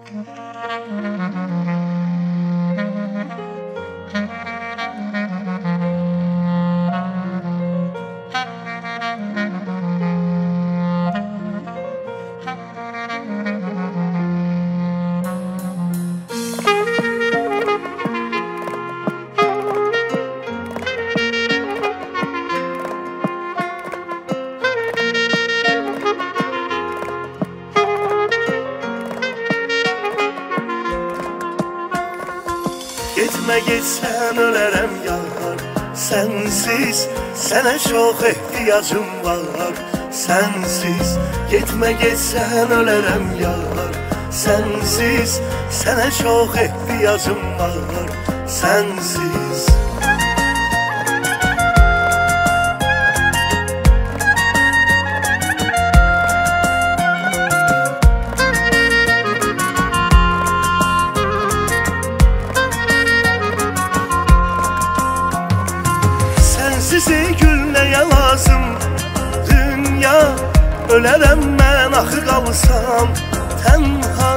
Getmə getsən ölərəm yar, sənsiz sənə çox ehtiyacım var. Sənsiz getmə getsən ölərəm yar, sənsiz sənə çox ehtiyacım var. Sənsiz Sizi gülləyə lazım dünya, ölərəm mən axı qalsam tənha.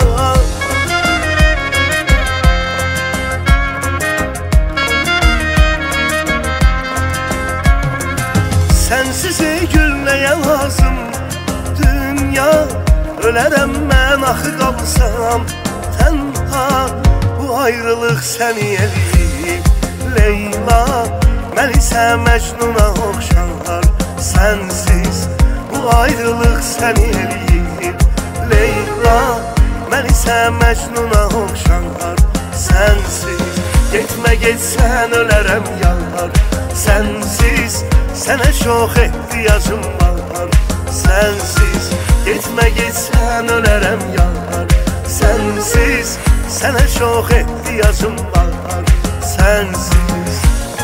Sənsizi gülləyə lazım dünya, ölərəm mən axı qalsam tənha. Bu ayrılıq səni eləyib Leyla, mən isə Məcnuna oxşar. Sənsiz bu ayrılıq səni eləyib Leyla, mən isə Məcnuna oxşar. Sənsiz getmə getsən ölərəm yar, sənsiz sənə çox ehtiyacım var. Sənsiz getmə getsən ölərəm yar, sənsiz sənə çox ehtiyacım var. Sənsiz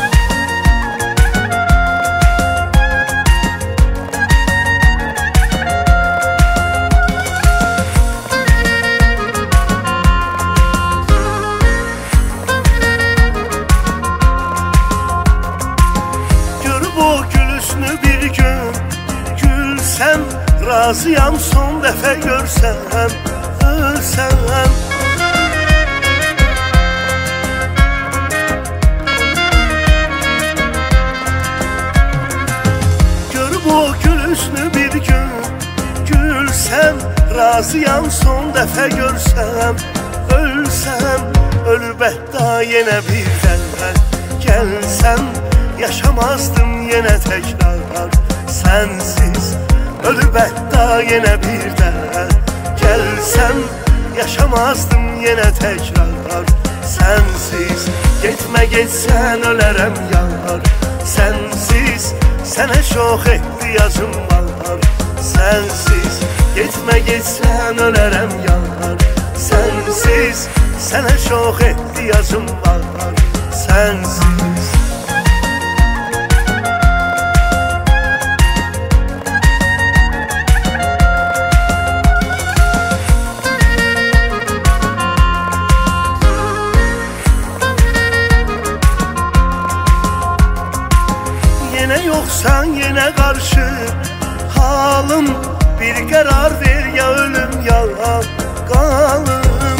o gülüşünü bir gün gülsəm, razıyam son dəfə görsəm, ölsəm. Görüb o gülüşünü bir gün gülsəm, razıyam son dəfə görsəm, ölsəm. Ölüb hətta yenə bir dəfə gəlsəm, yaşamazdım yenə təkrar sənsiz. Ölüb hətta yenə bir də gəlsəm, yaşamazdım yenə təkrar sənsiz. Getmə getsən ölərəm yar, sənsiz sənə çox ehtiyacım var. Sənsiz getmə getsən ölərəm yar, sənsiz sənə çox ehtiyacım var. Sənsiz yoxsan yenə qarşı halım, bir qərar ver ya ölüm ya qalım.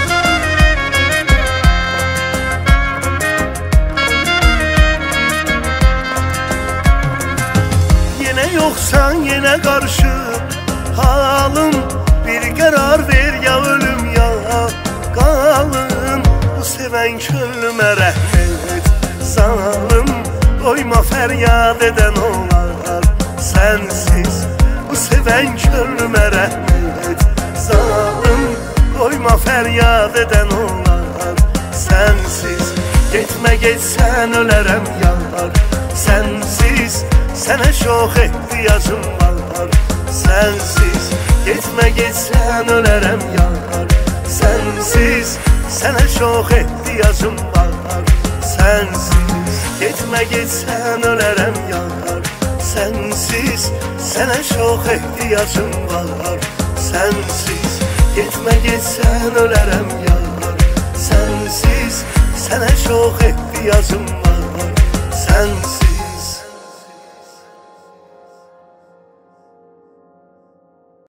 Yenə yoxsan yenə qarşı halım, bir qərar ver ya ölüm ya qalım. Bu sevən könlümə rəhm et zalım, qoyma fəryad edən olar sənsiz. Bu sevən könlümə rəhm et zalım, qoyma fəryad edən olar sənsiz. Getmə getsən ölərəm yar, sənsiz sənə çox ehtiyacım var. Sənsiz getmə getsən ölərəm yar, sənsiz sənə çox ehtiyacım var. Sənsiz getmə getsən ölərəm yar, sənsiz sənə çox ehtiyacım var. Sənsiz getmə getsən ölərəm yar, sənsiz sənə çox ehtiyacım var. Sənsiz